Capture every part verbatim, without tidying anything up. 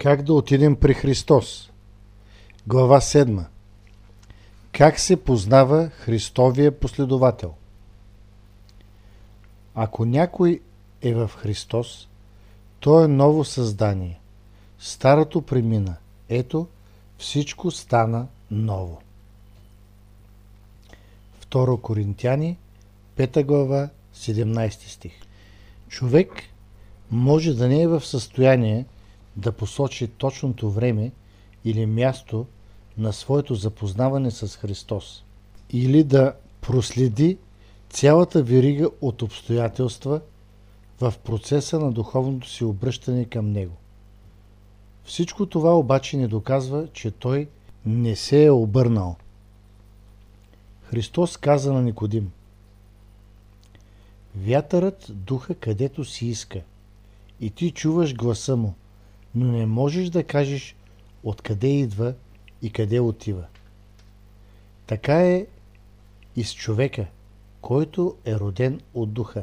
Как да отидем при Христос? Глава седма. Как се познава Христовия последовател? Ако някой е в Христос, то е ново създание. Старото премина. Ето, всичко стана ново. Второ Коринтяни, пета глава, седемнайсети стих. Човек може да не е в състояние да посочи точното време или място на своето запознаване с Христос, или да проследи цялата верига от обстоятелства в процеса на духовното си обръщане към Него. Всичко това обаче не доказва, че той не се е обърнал. Христос каза на Никодим: вятърът духа където си иска и ти чуваш гласа му, но не можеш да кажеш откъде идва и къде отива. Така е и с човека, който е роден от духа.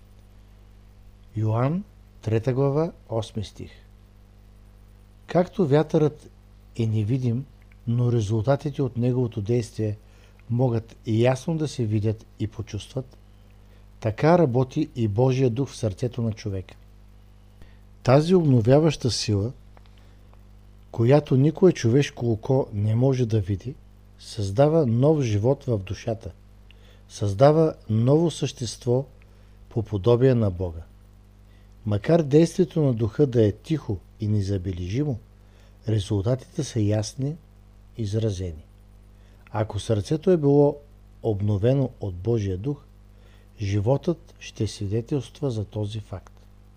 Йоан, трета глава, осми стих. Както вятърът е невидим, но резултатите от неговото действие могат ясно да се видят и почувстват, така работи и Божия дух в сърцето на човека. Тази обновяваща сила, която никое човешко око не може да види, създава нов живот в душата, създава ново същество по подобие на Бога. Макар действието на духа да е тихо и незабележимо, резултатите са ясни, изразени. Ако сърцето е било обновено от Божия дух, животът ще свидетелства за този факт.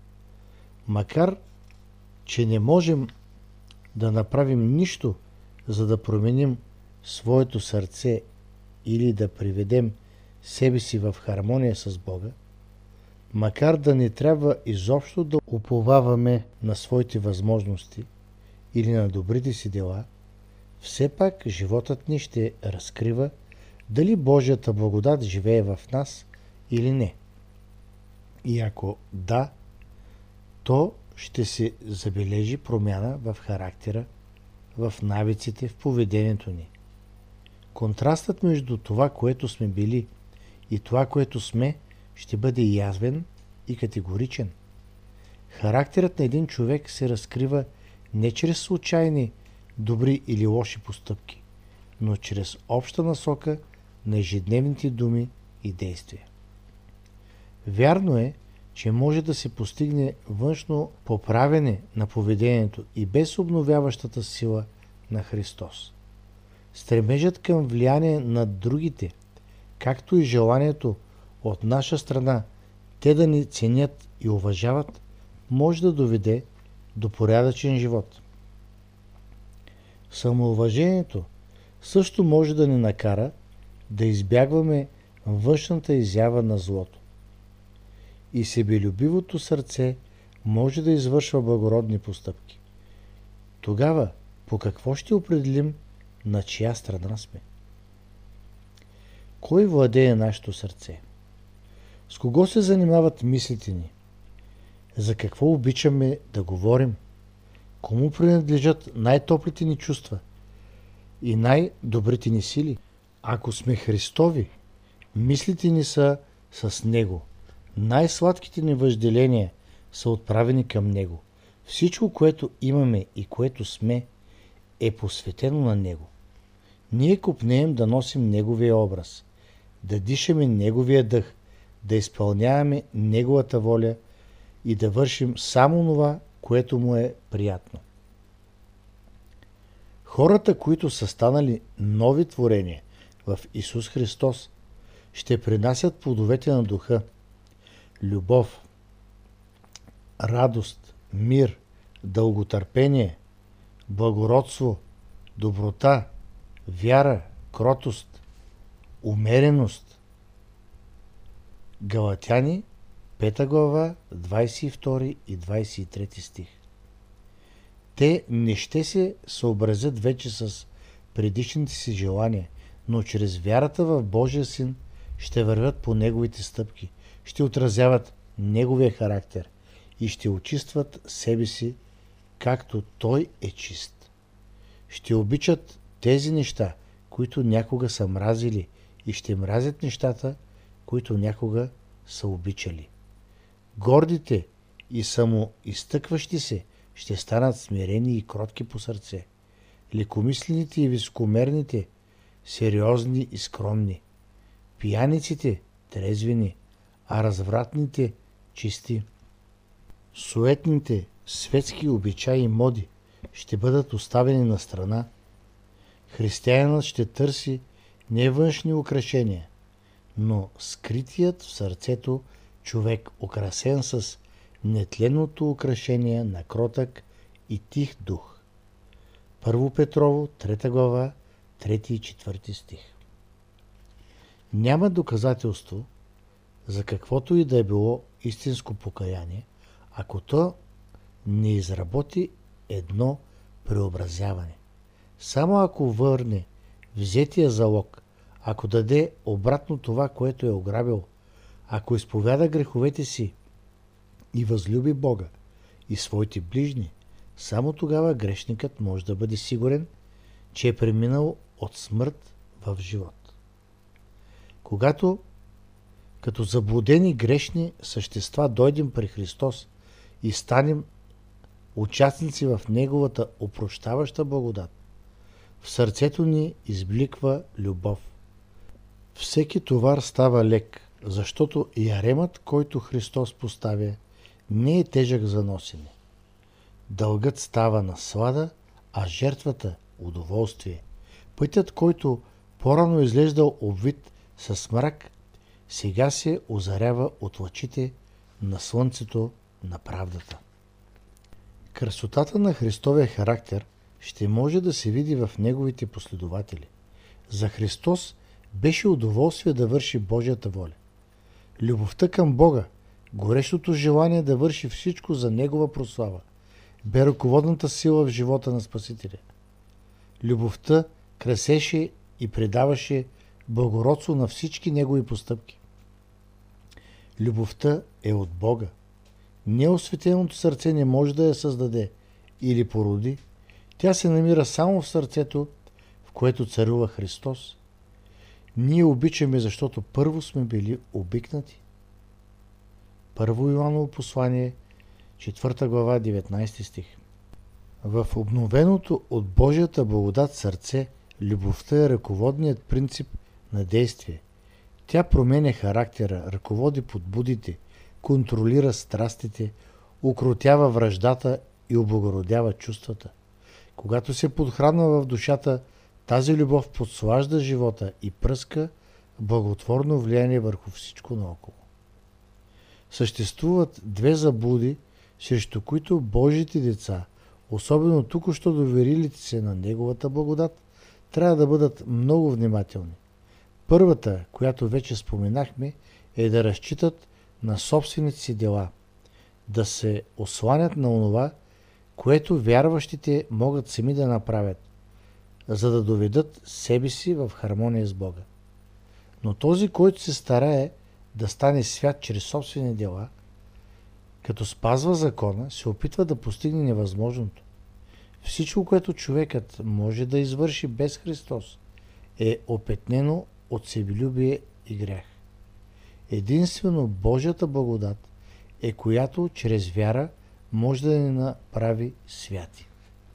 Макар че не можем да направим нищо, за да променим своето сърце или да приведем себе си в хармония с Бога, макар да не трябва изобщо да уповаваме на своите възможности или на добрите си дела, все пак животът ни ще разкрива дали Божията благодат живее в нас или не. И ако да, то ще се забележи промяна в характера, в навиците, в поведението ни. Контрастът между това, което сме били, и това, което сме, ще бъде язвен и категоричен. Характерът на един човек се разкрива не чрез случайни добри или лоши постъпки, но чрез обща насока на ежедневните думи и действия. Вярно е, че може да се постигне външно поправене на поведението и без обновяващата сила на Христос. Стремежът към влияние над другите, както и желанието от наша страна те да ни ценят и уважават, може да доведе до порядъчен живот. Самоуважението също може да ни накара да избягваме външната изява на злото. И себелюбивото сърце може да извършва благородни постъпки. Тогава по какво ще определим на чия страна сме? Кой владее нашето сърце? С кого се занимават мислите ни? За какво обичаме да говорим? Кому принадлежат най-топлите ни чувства и най-добрите ни сили? Ако сме Христови, мислите ни са с Него. Най-сладките ни въжделения са отправени към Него. Всичко, което имаме и което сме, е посветено на Него. Ние копнеем да носим Неговия образ, да дишаме Неговия дъх, да изпълняваме Неговата воля и да вършим само това, което Му е приятно. Хората, които са станали нови творения в Исус Христос, ще принасят плодовете на духа: любов, радост, мир, дълготърпение, благородство, доброта, вяра, кротост, умереност. Галатяни, пета глава, двайсет и втори и двайсет и трети стих. Те не ще се съобразят вече с предишните си желания, но чрез вярата в Божия Син ще вървят по Неговите стъпки, ще отразяват Неговия характер и ще очистват себе си както Той е чист. Ще обичат тези неща, които някога са мразили, и ще мразят нещата, които някога са обичали. Гордите и самоизтъкващи се ще станат смирени и кротки по сърце. Лекомислените и високомерните сериозни и скромни. Пияниците трезвени, а развратните чисти. Суетните светски обичаи и моди ще бъдат оставени на страна. Християнът ще търси не външни украшения, но скритият в сърцето човек, украсен с нетленното украшение на кротък и тих дух. Първо Петрово, трета глава, трети и четвърти стих. Няма доказателство за каквото и да е било истинско покаяние, ако то не изработи едно преобразяване. Само ако върне взетия залог, ако даде обратно това, което е ограбил, ако изповяда греховете си и възлюби Бога и своите ближни, само тогава грешникът може да бъде сигурен, че е преминал от смърт в живот. Когато като заблудени грешни същества дойдем при Христос и станем участници в Неговата опрощаваща благодат, в сърцето ни избликва любов. Всеки товар става лек, защото яремът, който Христос поставя, не е тежък за носене. Дългът става наслада, а жертвата – удоволствие. Пътят, който по-рано изглеждал обвит с мрак, сега се озарява от лъчите на слънцето на правдата. Красотата на Христовия характер ще може да се види в неговите последователи. За Христос беше удоволствие да върши Божията воля. Любовта към Бога, горещото желание да върши всичко за Негова прослава, бе ръководната сила в живота на Спасителя. Любовта красеше и предаваше благородство на всички Негови постъпки. Любовта е от Бога. Неосветеното сърце не може да я създаде или породи. Тя се намира само в сърцето, в което царува Христос. Ние обичаме, защото първо сме били обикнати. Първо Йоаново послание, четвърта глава, деветнайсети стих. В обновеното от Божията благодат сърце, любовта е ръководният принцип на действие. Тя променя характера, ръководи подбудите, контролира страстите, укротява враждата и облагородява чувствата. Когато се подхранва в душата, тази любов подслажда живота и пръска благотворно влияние върху всичко наоколо. Съществуват две заблуди, срещу които Божите деца, особено току-що доверилите се на Неговата благодат, трябва да бъдат много внимателни. Първата, която вече споменахме, е да разчитат на собствените си дела, да се осланят на онова, което вярващите могат сами да направят, за да доведат себе си в хармония с Бога. Но този, който се старае да стане свят чрез собствени дела, като спазва закона, се опитва да постигне невъзможното. Всичко, което човекът може да извърши без Христос, е опетнено от себелюбие и грях. Единствено Божията благодат е, която чрез вяра може да ни направи святи.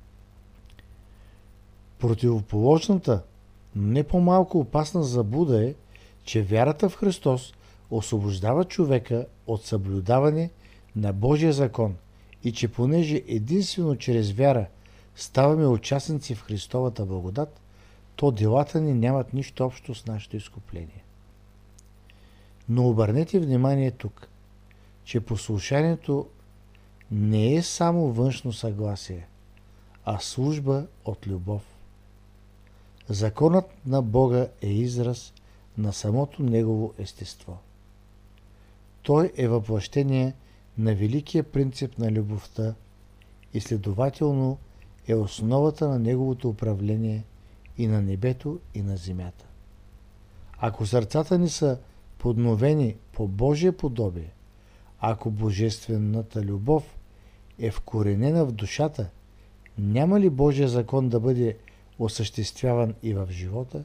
Противоположната, но не по-малко опасна заблуда е, че вярата в Христос освобождава човека от съблюдаване на Божия закон и че понеже единствено чрез вяра ставаме участници в Христовата благодат, то делата ни нямат нищо общо с нашето изкупление. Но обърнете внимание тук, че послушанието не е само външно съгласие, а служба от любов. Законът на Бога е израз на самото Негово естество. Той е въплъщение на великия принцип на любовта и следователно е основата на Неговото управление и на небето, и на земята. Ако сърцата ни са подновени по Божие подобие, ако божествената любов е вкоренена в душата, няма ли Божия закон да бъде осъществяван и в живота?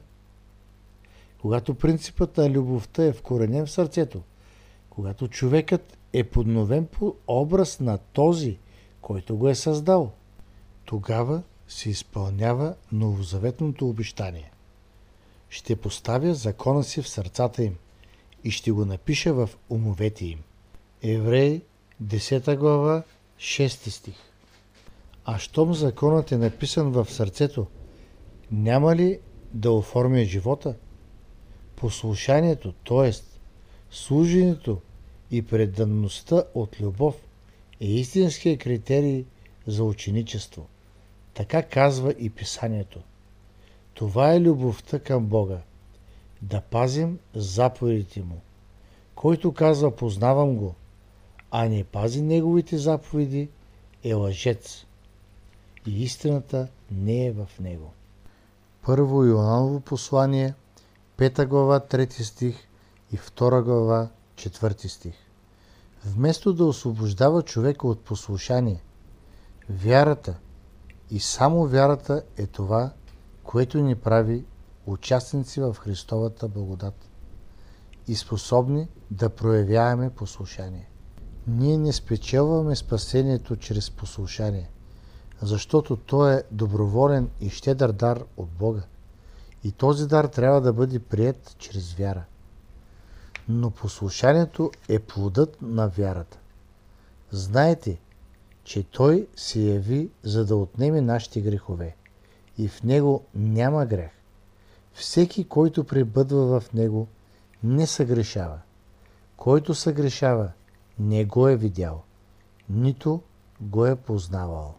Когато принципът на любовта е вкоренен в сърцето, когато човекът е подновен по образ на този, който го е създал, тогава се изпълнява новозаветното обещание. Ще поставя закона си в сърцата им и ще го напиша в умовете им. Евреи, десета глава, шести стих. А щом законът е написан в сърцето, няма ли да оформя живота? Послушанието, т.е. служенето и преданността от любов е истинския критерий за ученичество. Така казва и Писанието. Това е любовта към Бога. Да пазим заповедите Му. Който казва познавам Го, а не пази Неговите заповеди, е лъжец. И истината не е в него. Първо Йоаново послание, пета глава, трети стих и втора глава, четвърти стих. Вместо да освобождава човека от послушание, вярата и само вярата е това, което ни прави участници в Христовата благодат и способни да проявяваме послушание. Ние не спечелваме спасението чрез послушание, защото то е доброволен и щедър дар от Бога. И този дар трябва да бъде приет чрез вяра. Но послушанието е плодът на вярата. Знаете, че Той се яви, за да отнеме нашите грехове. И в Него няма грех. Всеки, който пребъдва в Него, не съгрешава. Който съгрешава, не го е видял, нито го е познавал.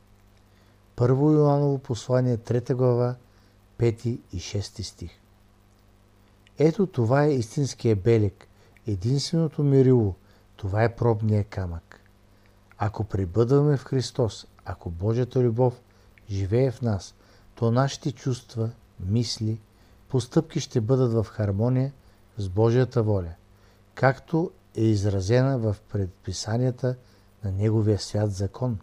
Първо Йоаново послание, трета глава, пети и шести стих. Ето това е истинския белег, единственото мерило, това е пробния камък. Ако пребъдваме в Христос, ако Божията любов живее в нас, то нашите чувства, мисли, постъпки ще бъдат в хармония с Божията воля, както е изразена в предписанията на Неговия свят закон.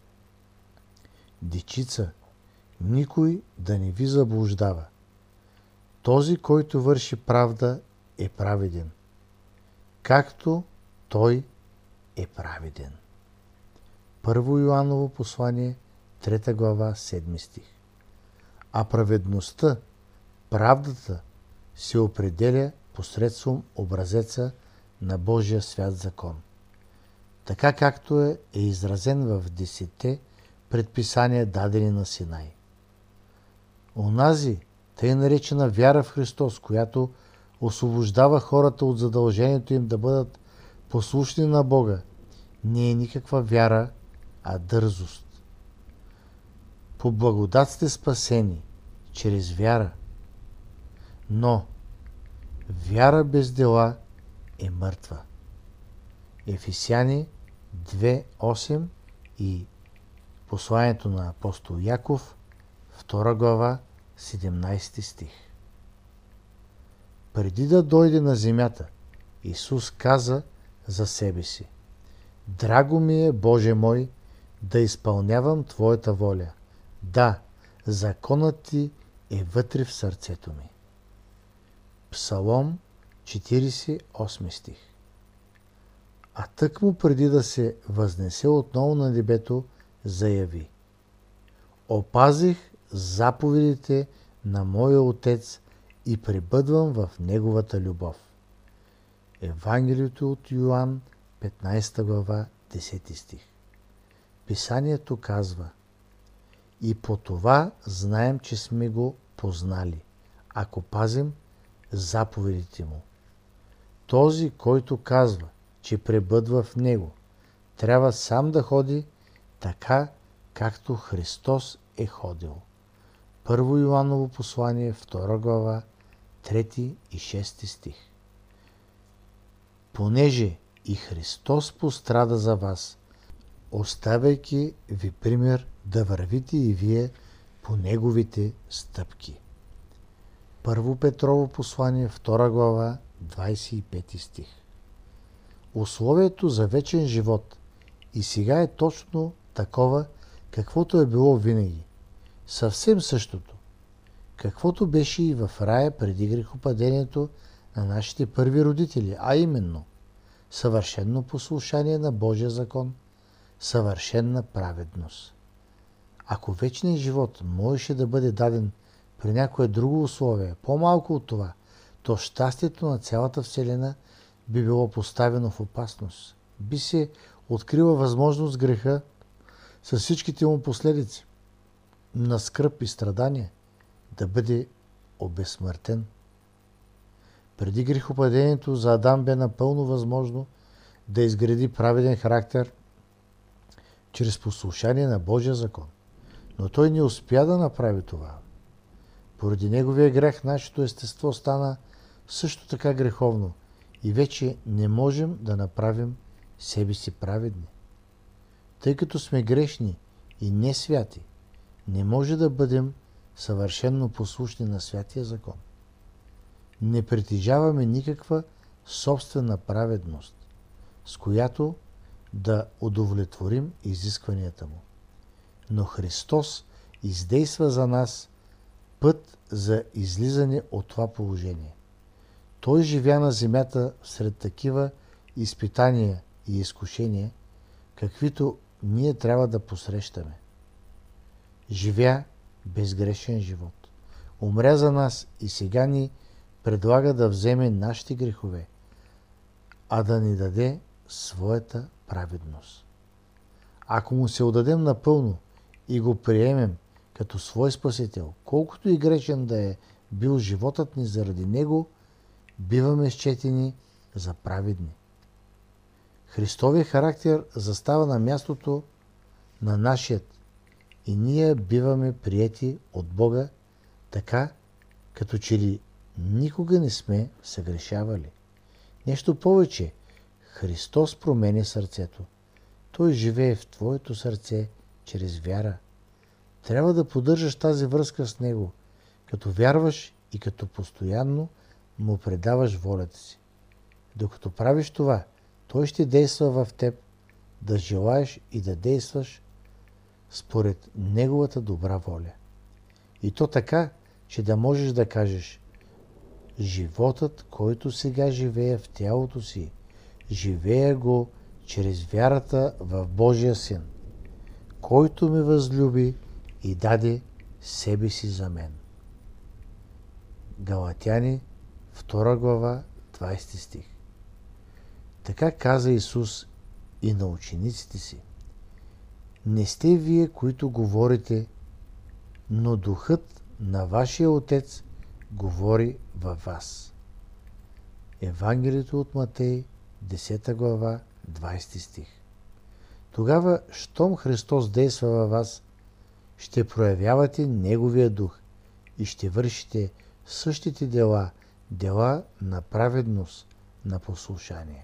Дечица, никой да не ви заблуждава. Този, който върши правда, е праведен, както той е праведен. Първо Йоаново послание, трета глава, седми стих. А праведността, правдата, се определя посредством образеца на Божия свят закон, така както е, е изразен в десетте предписания, дадени на Синай. Онази, тъй наречена вяра в Христос, която освобождава хората от задължението им да бъдат послушни на Бога, не е никаква вяра, а дързост. По благодат сте спасени, чрез вяра. Но вяра без дела е мъртва. Ефесяни две осем и посланието на апостол Яков, втора глава, седемнайсети стих. Преди да дойде на земята, Исус каза за себе си: Драго ми е, Боже мой, да изпълнявам Твоята воля. Да, законът Ти е вътре в сърцето ми. Псалом четирийсет и осми стих. А тъкмо преди да се възнесе отново на небето, заяви: Опазих заповедите на моя Отец и пребъдвам в Неговата любов. Евангелието от Йоан, петнайсета глава, десети стих. Писанието казва: И по това знаем, че сме го познали, ако пазим заповедите му. Този, който казва, че пребъдва в него, трябва сам да ходи така, както Христос е ходил. Първо Йоаново послание, втора глава, трети и шести стих. Понеже и Христос пострада за вас, оставяйки ви пример да вървите и вие по Неговите стъпки. Първо Петрово послание, втора глава, двайсет и пети стих. Условието за вечен живот и сега е точно такова, каквото е било винаги. Съвсем същото, каквото беше и в рая преди грехопадението на нашите първи родители, а именно съвършено послушание на Божия закон, съвършенна праведност. Ако вечният живот можеше да бъде даден при някое друго условие, по-малко от това, то щастието на цялата Вселена би било поставено в опасност. Би се открила възможност греха с всичките му последици на скръб и страдания да бъде обезсмъртен. Преди грехопадението за Адам бе напълно възможно да изгради праведен характер чрез послушание на Божия закон. Но той не успя да направи това. Поради неговия грех нашето естество стана също така греховно и вече не можем да направим себе си праведни. Тъй като сме грешни и не святи, не може да бъдем съвършенно послушни на святия закон. Не притежаваме никаква собствена праведност, с която да удовлетворим изискванията му. Но Христос издейства за нас път за излизане от това положение. Той живя на земята сред такива изпитания и изкушения, каквито ние трябва да посрещаме. Живя безгрешен живот. Умря за нас и сега ни предлага да вземе нашите грехове, а да ни даде своята праведност. Ако му се отдадем напълно и го приемем като свой Спасител, колкото и грешен да е бил животът ни заради него, биваме счетени за праведни. Христовият характер застава на мястото на нашият и ние биваме приети от Бога така, като че ли никога не сме съгрешавали. Нещо повече, Христос променя сърцето. Той живее в твоето сърце чрез вяра. Трябва да поддържаш тази връзка с Него, като вярваш и като постоянно му предаваш волята си. Докато правиш това, Той ще действа в теб, да желаеш и да действаш според Неговата добра воля. И то така, че да можеш да кажеш: животът, който сега живея в тялото си, живея го чрез вярата в Божия Син, който ме възлюби и даде себе си за мен. Галатяни, втора глава, двайсети стих. Така каза Исус и на учениците си: не сте вие, които говорите, но Духът на вашия Отец говори във вас. Евангелието от Матей, десета глава, двайсети стих. Тогава, щом Христос действа във вас, ще проявявате Неговия дух и ще вършите същите дела, дела на праведност, на послушание.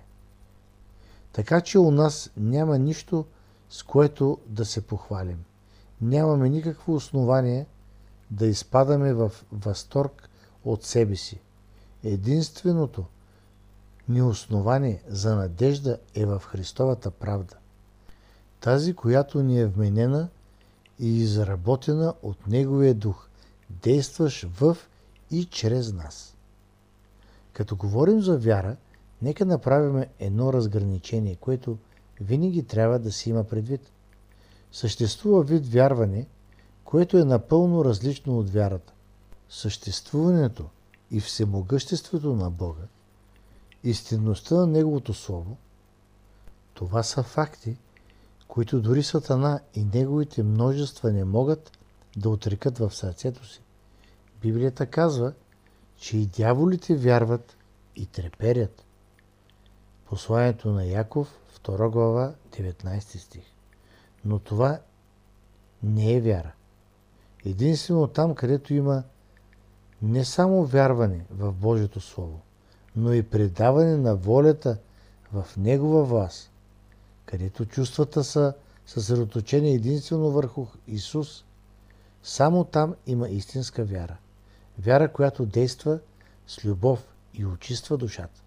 Така че у нас няма нищо, с което да се похвалим. Нямаме никакво основание да изпадаме в възторг от себе си. Единственото ни основание за надежда е в Христовата правда. Тази, която ни е вменена и изработена от Неговия дух, действащ в и чрез нас. Като говорим за вяра, нека направим едно разграничение, което винаги трябва да се има предвид. Съществува вид вярване, което е напълно различно от вярата. Съществуването и всемогъществото на Бога, истинността на Неговото Слово, това са факти, които дори Сатана и неговите множества не могат да отрекат в сърцето си. Библията казва, че и дяволите вярват и треперят. Посланието на Яков, втора глава, деветнайсети стих. Но това не е вяра. Единствено там, където има не само вярване в Божието Слово, но и предаване на волята в Негова власт, където чувствата са съсредоточени единствено върху Исус, само там има истинска вяра. Вяра, която действа с любов и очиства душата.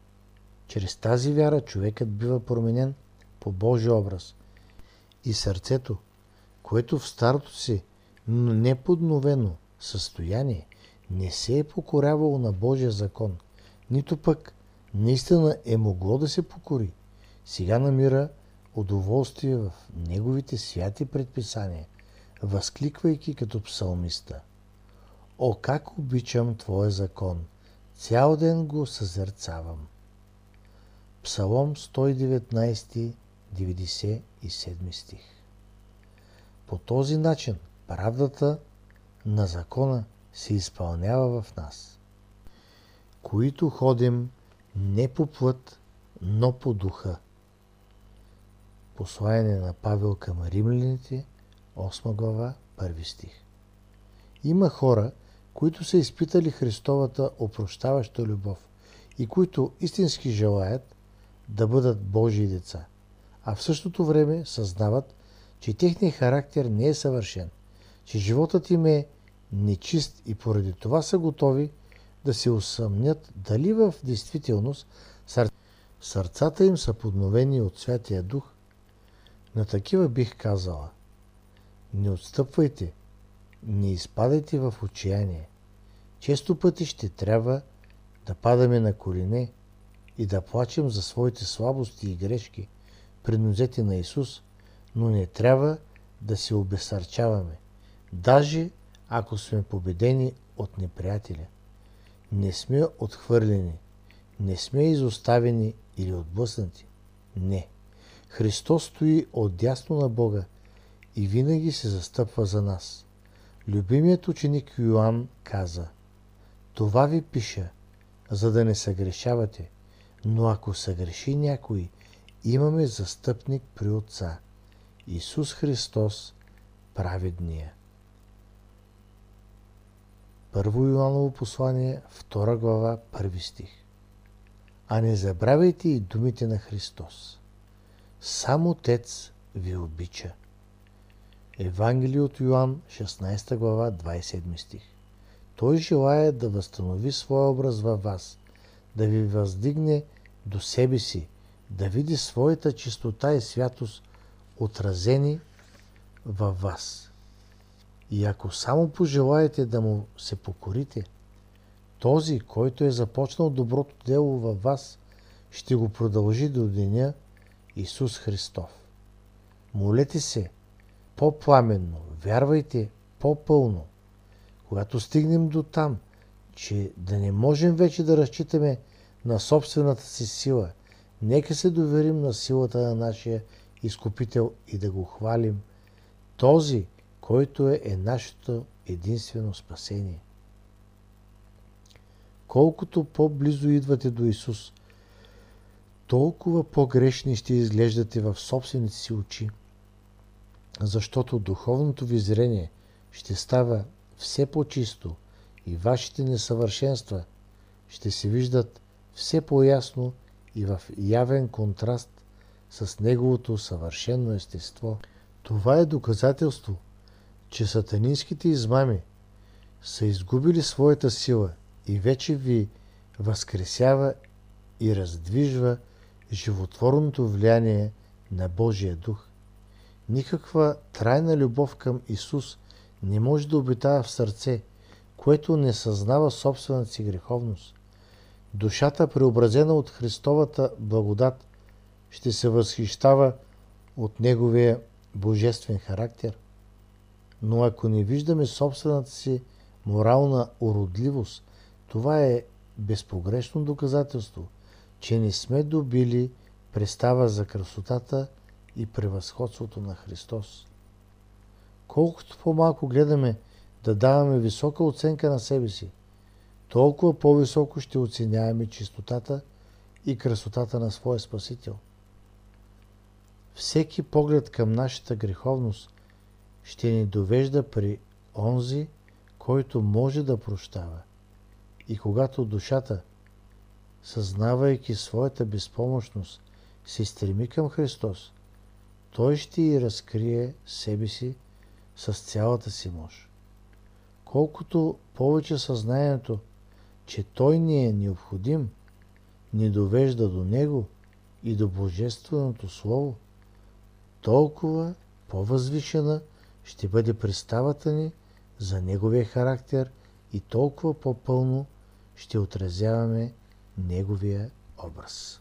Чрез тази вяра човекът бива променен по Божия образ и сърцето, което в старото си, но неподновено състояние не се е покорявало на Божия закон, нито пък наистина е могло да се покори, сега намира удоволствие в неговите святи предписания, възкликвайки като псалмиста: О, как обичам Твоя закон! Цял ден го съзерцавам. Псалом сто и деветнайсет, деветдесет и седми стих. По този начин правдата на закона се изпълнява в нас, които ходим не по плът, но по духа. Послание на Павел към римляните, осма глава, първи стих. Има хора, които са изпитали Христовата опрощаваща любов и които истински желаят да бъдат Божии деца, а в същото време съзнават, че техният характер не е съвършен, че животът им е нечист и поради това са готови да се усъмнят дали в действителност сърцата им са подновени от Святия Дух. На такива бих казала: не отстъпвайте, не изпадайте в отчаяние. Често пъти ще трябва да падаме на колене и да плачем за своите слабости и грешки пред нозете на Исус, но не трябва да се обезсърчаваме, даже ако сме победени от неприятеля. Не сме отхвърлени, не сме изоставени или отблъснати. Не. Христос стои отдясно на Бога и винаги се застъпва за нас. Любимият ученик Йоан каза: това ви пиша, за да не съгрешавате, но ако съгреши някой, имаме застъпник при Отца, Исус Христос, праведния. Първо Йоаново послание, втора глава, първи стих. А не забравяйте и думите на Христос: сам Отец ви обича. Евангелие от Йоан, шестнайсета глава, двайсет и седми стих. Той желае да възстанови своя образ във вас, да ви въздигне до себе си, да види своята чистота и святост отразени във вас. И ако само пожелаете да му се покорите, този, който е започнал доброто дело във вас, ще го продължи до деня Исус Христов. Молете се по-пламенно, вярвайте по-пълно. Когато стигнем до там, че да не можем вече да разчитаме на собствената си сила, нека се доверим на силата на нашия Изкупител и да го хвалим, този, който е, е нашето единствено спасение. Колкото по-близо идвате до Исус, толкова по-грешни ще изглеждате в собствените си очи, защото духовното ви зрение ще става все по-чисто и вашите несъвършенства ще се виждат все по-ясно и в явен контраст с Неговото съвършено естество. Това е доказателство, че сатанинските измами са изгубили своята сила и вече ви възкресява и раздвижва животворното влияние на Божия дух. Никаква трайна любов към Исус не може да обитава в сърце, което не съзнава собствената си греховност. Душата, преобразена от Христовата благодат, ще се възхищава от Неговия божествен характер. Но ако не виждаме собствената си морална уродливост, това е безпогрешно доказателство, че не сме добили представа за красотата и превъзходството на Христос. Колкото по-малко гледаме да даваме висока оценка на себе си, толкова по-високо ще оценяваме чистотата и красотата на своя Спасител. Всеки поглед към нашата греховност ще ни довежда при онзи, който може да прощава. И когато душата, съзнавайки своята безпомощност, се стреми към Христос, Той ще й разкрие себе си с цялата си мощ. Колкото повече съзнанието, че Той ни е необходим, ни довежда до Него и до Божественото Слово, толкова по-възвишена ще бъде представата ни за Неговия характер и толкова по-пълно ще отразяваме Неговия образ.